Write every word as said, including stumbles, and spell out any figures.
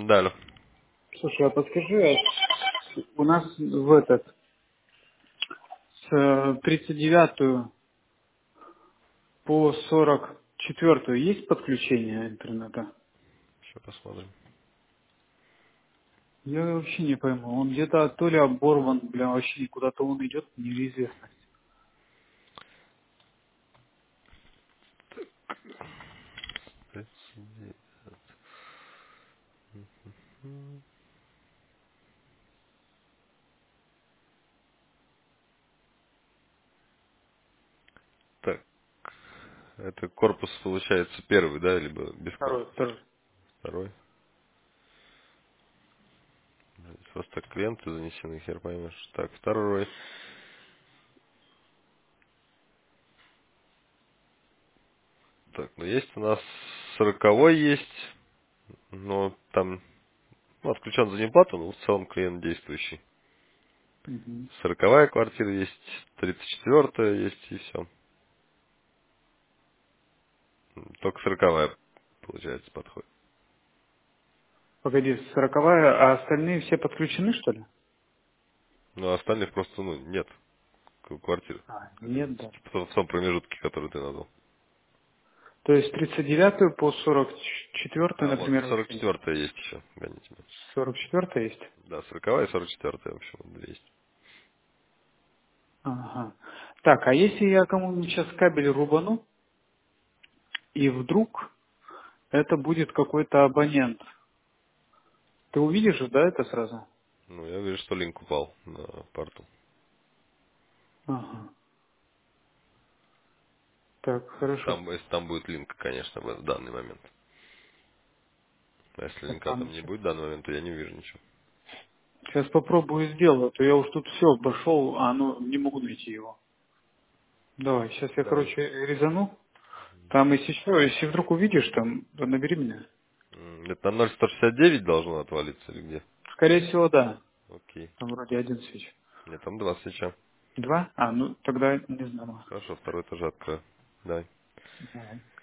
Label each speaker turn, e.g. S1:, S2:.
S1: Да, алло.
S2: Слушай, а подскажи, а у нас в этот, с э, тридцать девятую по сорок четвертую есть подключение интернета?
S1: Сейчас посмотрим.
S2: Я вообще не пойму. Он где-то то ли оборван, бля, вообще куда-то он идет в неизвестность.
S1: Так, это корпус получается первый, да, либо без
S2: Второй,
S1: корпуса?
S2: второй.
S1: Второй. Здесь просто клиенты занесены, хер поймешь. Так, второй. Так, ну есть у нас сороковой есть, но там ну, отключен за неплату, но в целом клиент действующий.
S2: Мгм.
S1: Сороковая квартира есть, тридцать четвертая есть и все. Только сороковая, получается, подходит.
S2: Погоди, сороковая, а остальные все подключены, что ли?
S1: Ну, а остальных просто, ну, нет к- квартир.
S2: А,
S1: Как раз
S2: нет, да.
S1: в том в том промежутке, который ты назвал.
S2: То есть тридцать девятую по сорок четвертую,
S1: А, вот,
S2: например,
S1: сорок
S2: вообще нет.
S1: четвертая есть еще, гоните меня.
S2: сорок четвертая есть?
S1: Да, сороковая и сорок четвертая, в общем, вот две есть.
S2: Ага. Так, а если я кому-нибудь сейчас кабель рубану, и вдруг это будет какой-то абонент, ты увидишь, же, да, это сразу?
S1: Ну, я вижу, что линк упал на порту.
S2: Ага. Так,
S1: Если
S2: хорошо.
S1: там, если там будет линк, конечно, в данный момент. А если
S2: Сейчас,
S1: линка
S2: а ну,
S1: там не
S2: щас.
S1: будет в данный момент, то я не вижу ничего.
S2: Сейчас попробую сделать, а то я уж тут все обошел, а ну не могу найти его. Давай, сейчас я,
S1: Давай.
S2: короче, резану. Там, если что, если вдруг увидишь, там, то набери меня.
S1: М, Это на ноль сто шестьдесят девять должно отвалиться или где?
S2: Скорее всего, да.
S1: Окей.
S2: Там вроде один свеч.
S1: Нет, там два свеча.
S2: Два? А, ну тогда не знаю.
S1: Хорошо, второй тоже открою. Давай.
S2: Давай.